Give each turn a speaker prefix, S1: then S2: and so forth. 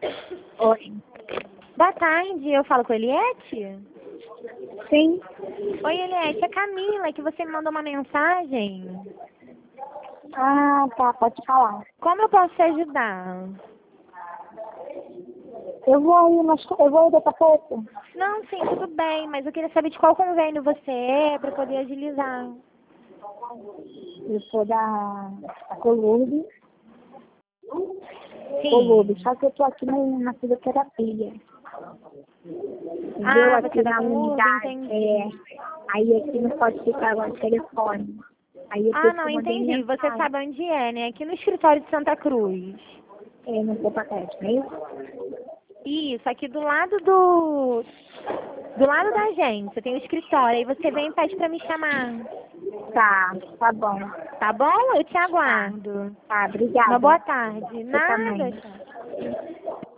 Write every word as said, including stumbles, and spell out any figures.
S1: Oi.
S2: Boa tarde, eu falo com a Eliette?
S1: Sim.
S2: Oi, Eliette, é Camila, que você me mandou uma mensagem.
S1: Ah, tá, pode falar.
S2: Como eu posso te ajudar?
S1: Eu vou aí, mas eu vou aí daqui a pouco.
S2: Não, sim, tudo bem, mas eu queria saber de qual convênio você é para poder agilizar.
S1: Eu sou da, da Colube.
S2: Sim.
S1: Colube, só que eu tô aqui na, na fisioterapia. Entendeu?
S2: Ah, você
S1: Aqui
S2: é da
S1: na
S2: Colube,
S1: unidade.
S2: entendi.
S1: É, aí aqui não pode ficar lá no telefone. Aí eu
S2: Ah,
S1: por isso
S2: não,
S1: que eu mandei
S2: entendi. Você
S1: mensagem.
S2: sabe onde é, né? Aqui no escritório de Santa Cruz.
S1: É, não vou pra trás, não é isso?
S2: Isso, aqui do lado do... Do lado da agência, tem o escritório. Aí você vem e pede pra me chamar.
S1: Tá, tá bom.
S2: Tá bom? Eu te aguardo.
S1: Tá, obrigada.
S2: Uma boa tarde.
S1: Você
S2: Nada,
S1: também.
S2: tchau.